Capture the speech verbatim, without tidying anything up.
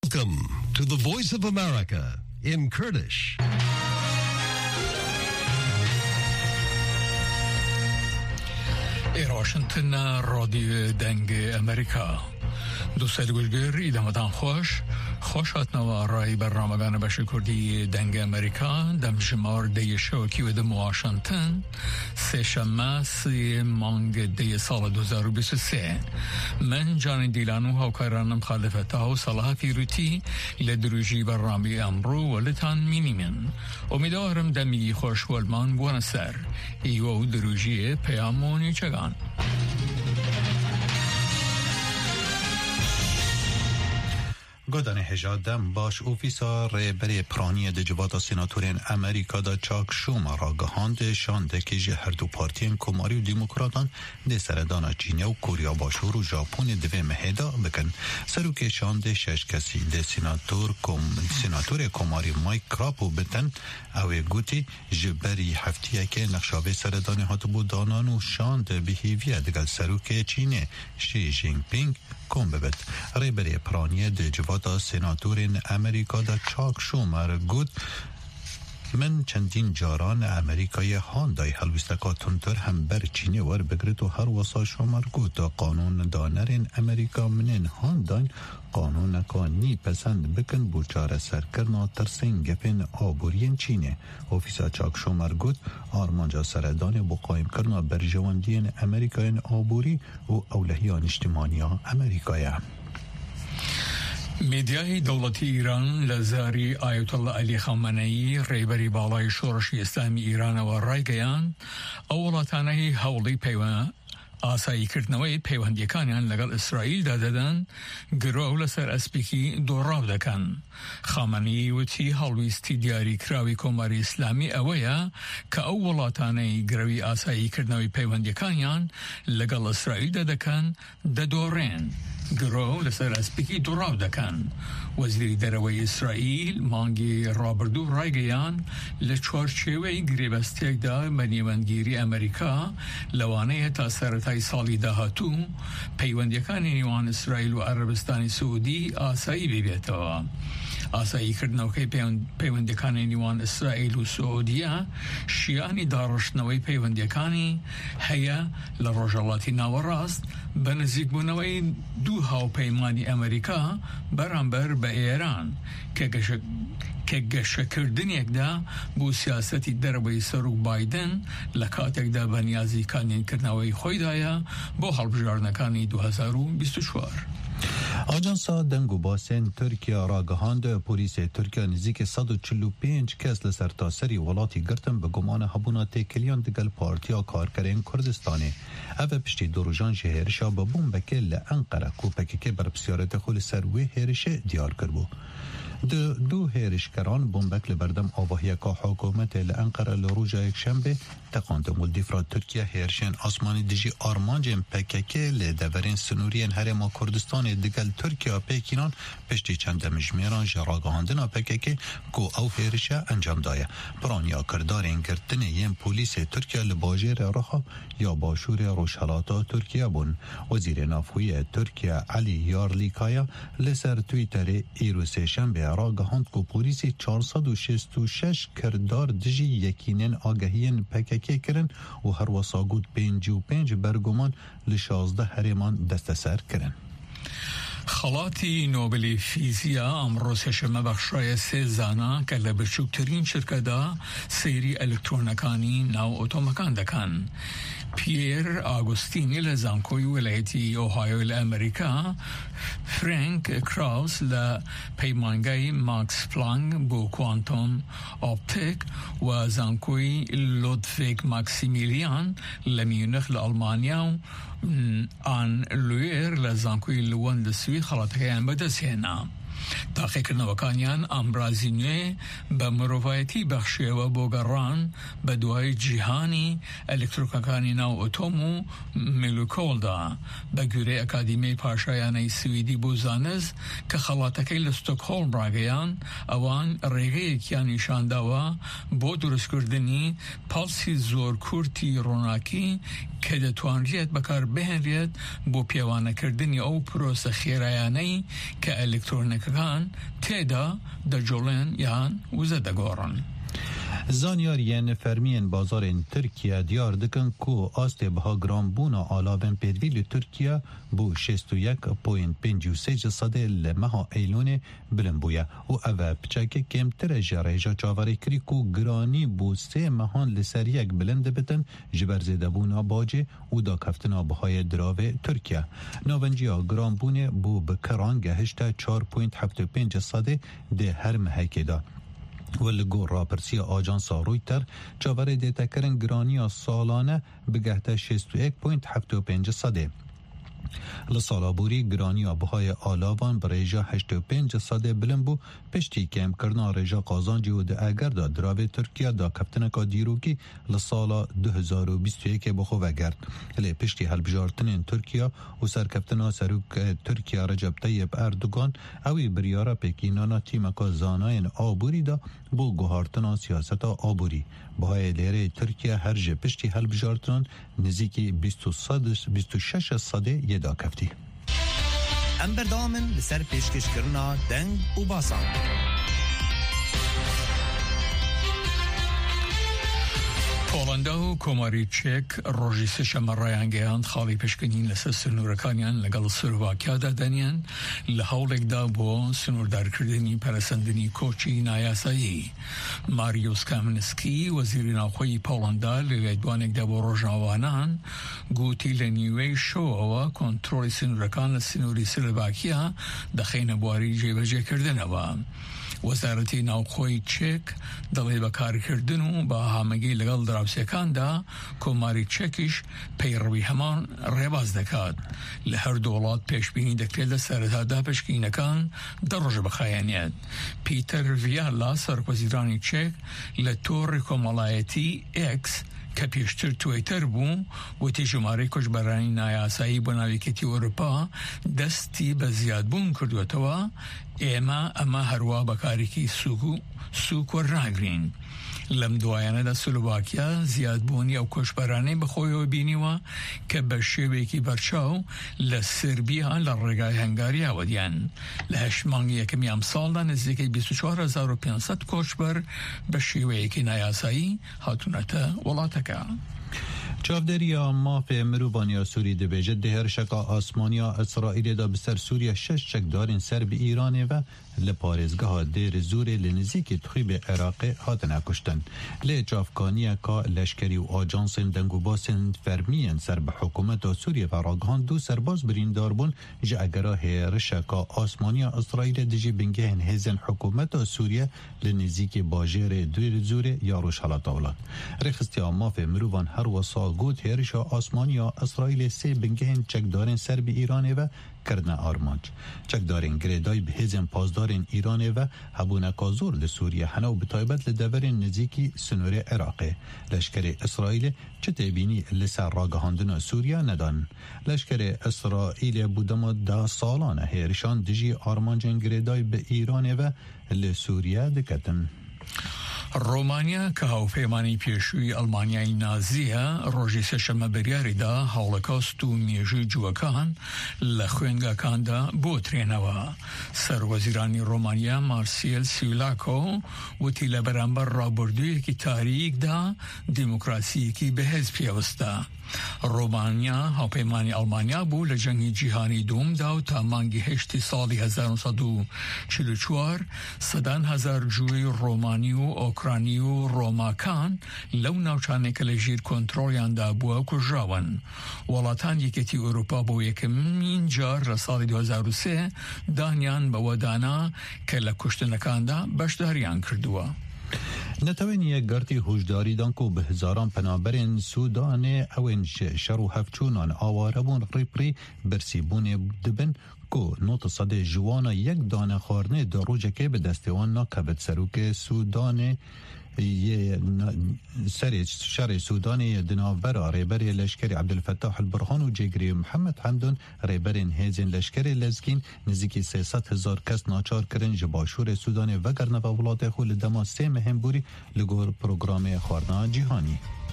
Welcome to the Voice of America in Kurdish. ای واشنگتن رادیو دنگ امریکا دوستان گلگر ایدامتان خوش خوش هاتنوا رای برنامه‌گان بخش کردی دنگ امریکا دم شمار دی شوکی و دم واشنگتن سه شنبه سی مانگ دی سال دو هزار و بیست و سه من جان دیلانو هاوکاران مخالفت ها و صلاح فیروتی لدروجی برنامه امرو و لتان مینیمن امیدوارم دمی خوش ولمان بوانستر ایو دروجی پیامونی چگان گودن هجادم باش اوفیسا ریبری پرانی دجواتا سیناتورین امریکا دا چاک شوما را گهاند شانده که جه هر دو پارتین کماری و دیموکراتان ده سردانا چینیا و کوریا باشور و ژاپن دوی مهدا بکن سرو که شانده شش کسی ده سیناتور کم سیناتور کماری مایک کراپو بتن اوی گوتی جبری هفتیه که نقشاوه سردانی هاتو بودانان و شانده بهیویه دگل سرو که چینه شی جینگ پینگ کم ببت ریبری پرانی دجواتا سیناتورین امریکا دا چاک شومر گود من چندین جاران امریکای هاندای هلوستکا تونتر هم بر چینی ور بگرد و هر واسا شومر گود قانون دانرین امریکا منین هانداین قانون نکانی پسند بکن بوچار سرکرنا ترسین گپین آبورین چینه اوفیسا چاک شومر گود آرمانجا سردان با قایم کرنا بر جواندین امریکاین آبوری و اولهیان اجتماعی امریکای میدیای دولتی ایران لزاری آیت الله علی خامنه‌ای ریبری بالای شورش اسلامی ایران و رایگیان اولاتانه هولی پیوان آسایی کردنوی پیوندیکانیان لگل اسرائیل داددن گروه لسر اسپیکی دوراو دکن خامنه‌ای و تی هلویستی دیاری کراوی کماری اسلامی اویا که اولاتانه گروی آسایی کردنوی پیوندیکانیان لگل اسرائیل دادکن دادورین گروه لسر اسپیکی دوراو دکن وزیری دروی اسرائیل مانگی رابردو رایگیان لچورچوی گریبستیک دا بنیوانگیری امریکا لوانه تا سرطای سالی دهاتو پیوندیکانی نیوان اسرائیل و عربستان سعودی آسایی بیبیتوا آسایی کردنو که پیوندیکانی نیوان اسرائیل و سعودیه شیانی دارشنوی پیوندیکانی هیا لروجالاتی ناوراست بنزیک بونوی دو هاو پیمانی امریکا برانبر به ایران که گشک که گشکردن یک دا بو سیاستی دربای سروک بایدن لکات یک دا بنیازی کانین کرنوی خوی دایا بو هلبجارنکانی دو هزار و بیست و چوار آجانسا دنگو باسن ترکیه را گهاند پلیس ترکیه نزدیک صد و چهل و پنج کس لسر تاسری ولاتی گرتن به گمان هبونا تکلیان دگل پارتیا کارکرین کردستانی او پشتی دروژان شهرشا به بومبکه لانقره کوپکه بر بسیارت خول سروی هرشه دیار کربو دو دو هیرشکران بومبک لبردم آواهی که حکومت لانقره لروجا یک شنبه تقاندم ولدیفرا ترکیه هیرشن آسمانی دیجی آرمانجن پککه لدورین سنورین هرما کردستان دگل ترکیه پیکینان پشتی چند مجمیران جراغاندنا پککه کو او هیرشه انجام دایه برانیا کردارین گرتن یم پولیس ترکیه لباجر رخا یا باشور روشهلاتا ترکیه بون وزیر نافوی ترکیه علی یارلیکایا لسر تویتر ایروس شنبه را گهاند کو پلیس چهارصد و شصت و شش کردار دجی یکینن آگهین پککه کرن و هر وساگود پنج و پنج برگمان لشازده هرمان دستسر کرن خلاتی نوبل فیزیا امروز سهشنبه بخشای سه زانا که لبچوکترین شرکتا سیری الکترونیکانی ناو اتومکان دکن پیر آگوستینی لزانکوی ولایتی اوهایو لامریکا فرانک کراوس لپیمانگای ماکس پلانک بو کوانتوم اپتیک و زانکوی لودویگ ماکسیمیلیان لمیونخ لألمانیا آن لویر لزانکوی لون لسوی خلاطه هم بدسینا تحقیق نوکانیان امرازینه به مروایتی بخشی و بوگران به دوای جیهانی الکتروکاکانی نو اتومو ملوکول دا به گوره اکادیمی پاشایانه سویدی بوزانز که خلاطکی لستوکهولم راگیان اوان ریگه کیانی شانداوا بو درست کردنی پالسی زور کورتی روناکی که دتوانریت بکار بهنریت بو پیوانه کردنی او پروسه خیرایانه که الکترونیکان یان تیدا د جولن یان وزه دگورن. زانیاریان فرمین بازار این ترکیه دیار دکن کو آست بها گرام بونا آلابن پیدویل ترکیه بو شست و یک پوینت پنج و سه صده لمها ایلون بلن بویا و اوه پچاک کمتر جریجا چاوری کری کو گرانی بو سه مهان لسر یک بلند بتن جبر زیده بونا باجه و دا کفتنا بهای دراوه ترکیه. ناونجیا گرام بونه بو بکران گهشتا چار پوینت هفت و پنج صده ده هر محیکه دا. ولگو راپرسی آجانس رویتر چاوره دیتا کرن گرانی سالانه بگهته شست و یک پوینت هفت و پنج صده. لسالابوری گرانی آبهای آلاوان بریجا هشت و پنج صده بلند بو پشتی کم کرنا ریجا قازانجی و ده اگر دا دراوه ترکیه دا کفتنکا دیروکی لسالا دو هزار و بیست و یک بخو وگرد. لی پشتی هلبجارتنین ترکیه و سرکفتنا سروک ترکیه رجب طیب اردوگان اوی بریارا پیکینانا تیمکا زاناین آبوری دا بو گوهارتنا سیاست آبوری. بهای لیره ترکیه هر جه پشتی هلبجارتنان نزیکی بیست و شش صده یه دا کفتی. ام بردامن لسر پیشکش کرنا دنگ و باسان. پولندا و کماری چک روزی سه‌شنبه رایانگیان خالی پشکنین لسر سنورکانیان لگل سلواکیا دادنیان لحاولک دا بو سنوردار کردنی پرسندنی کوچی نایاسایی. ماریوس کامنسکی وزیر ناخوی پولندا لیدوانک دا بو روزناوانان گوتی لنیوی شو و کنترل سنورکان لسنوری سلواکیا دخین بواری جیبجه کردن و وزارتی ناوخۆی چێک دەڵێ بەکارکردن و بە هامەگی لەگەڵ دراوسەکاندا کۆماری چێکیش پەیڕەوی هەمان ڕێباز دەکات. لە هەردوو وڵات پێشبینی دەکرێت لە سەرەتادا پشکینەکان دە ڕۆژ بخایەنێت. پیتەر ڤیالا سەرۆکوەزیرانی چێک لە تۆڕی کۆمەڵایەتی ئێکس کە پێشتر تویتر بوو وتی ژمارەی کۆچبەرانی نایاسایی بۆ ناویەکەتی ئەوروپا دەستی بە زیادبوون کردوێتەوە. ئێمە ئەمە هەروە بەکارێکی سووک و سووک وەرناگرین. لەم دوایانەدا سلۆڤاکیا زیادبوونی ئەو کۆچبەرانەی بەخۆیەوە بینیوە کە بە شێوەیەکی بەرچاو لە سربیا لە ڕێگای هەنگاریاوە دیان. لە هەشت مانگی یەکەمی ئەم ساڵدا نزیکەی بیست و چوار هەزار و پێنجسەد کۆچبەر بە شێوەیەکی نایاسایی هاتوونەتە وڵاتەکە. چاودریا ماف مروبانیا سوری دبیجه دهر شکا آسمانیا اسرائیل دا بسر سوریا شش شک دارین سر به ایران و لپارزگاه دیر زور لنزیک تخیب عراق هاتن کشتن. لی چافکانیا کا لشکری و آجانس دنگو باسن فرمین سر به حکومت سوریه و راگهان دو سرباز برین داربون جا اگرا هیر شکا آسمانیا اسرائیل دیجی بنگه هزن حکومت سوریه لنزیک باجر دیر زور یا روش حالات اولاد. رخصتی ماف مروبان هر وصا گوت هیرشا آسمانیا اسرائیل سه بنگهن چکدارن سر به ایران و کردن آرمانج. چکدارن گریدای به هزن پازدارن ایران و هبونکا زور لسوریه هنو بطایبت لدورن نزیکی سنور عراقه. لشکر اسرائیل چه تبینی لسر راگهاندن سوریه ندان. لشکر اسرائیل بودما دا سالانه هیرشان دجی آرمانجن گریدای به ایران و لسوریه دکتن. رومانیا کە هاوپەیمانی پێشووی ئەڵمانیای نازیە ڕۆژی سێشەممە بریاریدا هەوڵەکەست و مێژووی جووەکان لە خوێنگەکاندا بۆ ترێنەوە. سەروەزیرانی ڕۆمانیا مارسیل سیولاکۆ وتی لە بەرامبەر ڕابردوویەکی تاریکدا دیموکراسیەکی بەهێز پێوەستە. ڕۆمانیا هاوپەیمانی ئەڵمانیا بوو لە جەنگی جیهانی دووەمدا و تا مانگی هەشتی ساڵی هەزار و سەد و چل و چوار سەدان هەزار جووی ڕۆمانی و ئۆکرانی و ڕۆماکان لەو ناوچانێکە لە ژیر کۆنتڕۆڵیاندا بووە کوژراون. وڵاتان یەکێتی ئەوروپا بۆ یەکەمین جار لە ساڵی دو هەزار و سێ دانیان بەوەدانا کە لە کوشتنەکاندا بەشداریان کردووە. نتوانیه گرتی هوشداری دانکو به هزاران پنابرین سودان اوین شر و هفچونان آواربون ریپری برسیبون دبن کو نوت صده جوانا یک دانه خارنه در روژه که به دستوان ناکبت سروک سودان یه سر شر سودان دناور ریبر لشکر عبدالفتاح البرهان و جگری محمد حمدان ریبر هیزن لشکر لزگین نزدیکی سیصد هزار کس ناچار کرن جباشور سودان وگرنه و ولات خول دما سه مهم بوری لگور پروگرام خارنا جهانی.